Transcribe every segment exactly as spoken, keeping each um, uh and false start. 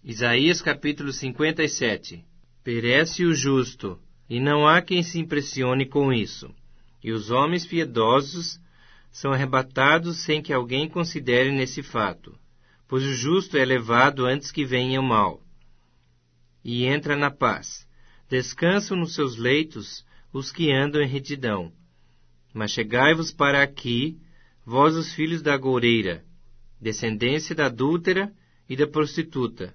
Isaías capítulo cinquenta e sete. Perece o justo, e não há quem se impressione com isso. E os homens piedosos são arrebatados sem que alguém considere nesse fato. Pois o justo é levado antes que venha o mal, e entra na paz. Descansam nos seus leitos os que andam em retidão. Mas chegai-vos para aqui, vós os filhos da agoureira, descendência da adúltera e da prostituta.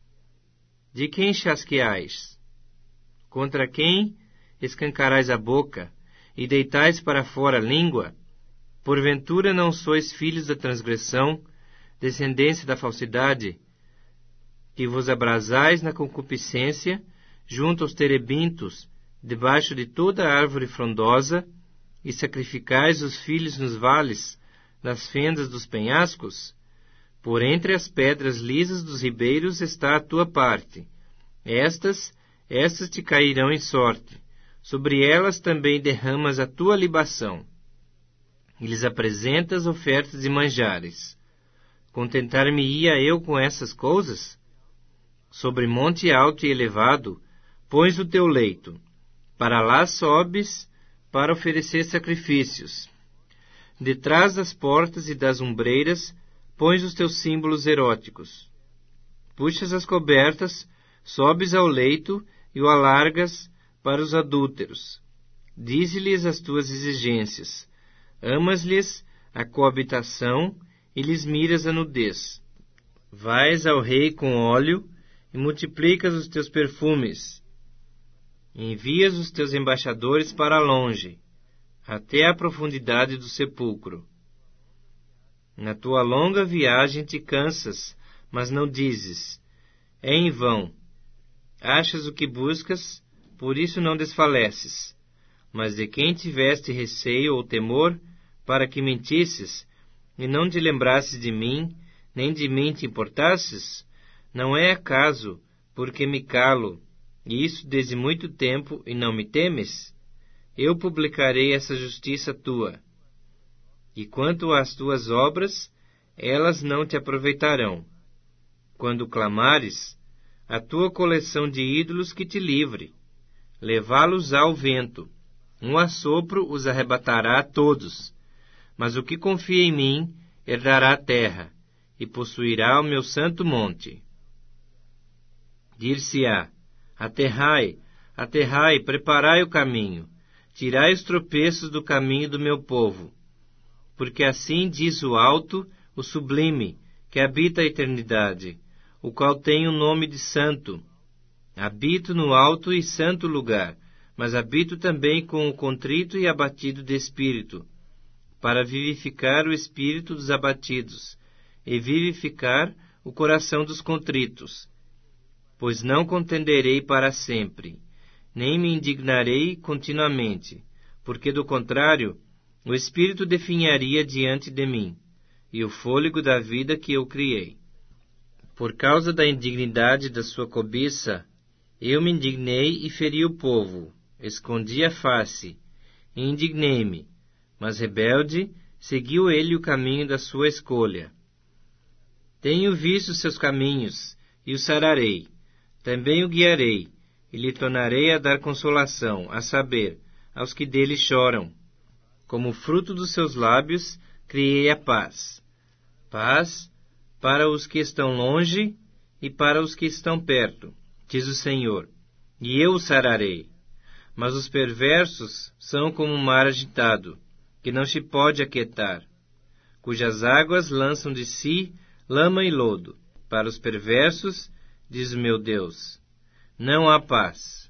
De quem chasqueais? Contra quem escancarais a boca e deitais para fora a língua? Porventura não sois filhos da transgressão, descendência da falsidade, que vos abrasais na concupiscência, junto aos terebintos, debaixo de toda árvore frondosa, e sacrificais os filhos nos vales, nas fendas dos penhascos? Por entre as pedras lisas dos ribeiros está a tua parte. Estas, estas te cairão em sorte. Sobre elas também derramas a tua libação. E lhes apresentas ofertas de manjares. Contentar-me-ia eu com essas coisas? Sobre monte alto e elevado, pões o teu leito. Para lá sobes, para oferecer sacrifícios. Detrás das portas e das ombreiras, pões os teus símbolos eróticos. Puxas as cobertas, sobes ao leito e o alargas para os adúlteros. Dize-lhes as tuas exigências. Amas-lhes a coabitação e lhes miras a nudez. Vais ao rei com óleo e multiplicas os teus perfumes. Envias os teus embaixadores para longe, até a profundidade do sepulcro. Na tua longa viagem te cansas, mas não dizes: é em vão. Achas o que buscas, por isso não desfaleces. Mas de quem tiveste receio ou temor, para que mentisses, e não te lembrasses de mim, nem de mim te importasses? Não é acaso, porque me calo, e isso desde muito tempo, e não me temes? Eu publicarei essa justiça tua. E quanto às tuas obras, elas não te aproveitarão. Quando clamares, a tua coleção de ídolos que te livre. Levá-los ao vento. Um assopro os arrebatará a todos. Mas o que confia em mim herdará a terra, e possuirá o meu santo monte. Dir-se-á: aterrai, aterrai, preparai o caminho, tirai os tropeços do caminho do meu povo. Porque assim diz o alto, o sublime, que habita a eternidade, o qual tem o nome de santo. Habito no alto e santo lugar, mas habito também com o contrito e abatido de espírito, para vivificar o espírito dos abatidos, e vivificar o coração dos contritos. Pois não contenderei para sempre, nem me indignarei continuamente, porque do contrário, o Espírito definharia diante de mim, e o fôlego da vida que eu criei. Por causa da indignidade da sua cobiça, eu me indignei e feri o povo, escondi a face, e indignei-me, mas rebelde, seguiu ele o caminho da sua escolha. Tenho visto seus caminhos, e o sararei, também o guiarei, e lhe tornarei a dar consolação, a saber, aos que dele choram. Como fruto dos seus lábios, criei a paz. Paz para os que estão longe e para os que estão perto, diz o Senhor, e eu o sararei. Mas os perversos são como um mar agitado, que não se pode aquietar, cujas águas lançam de si lama e lodo. Para os perversos, diz o meu Deus, não há paz.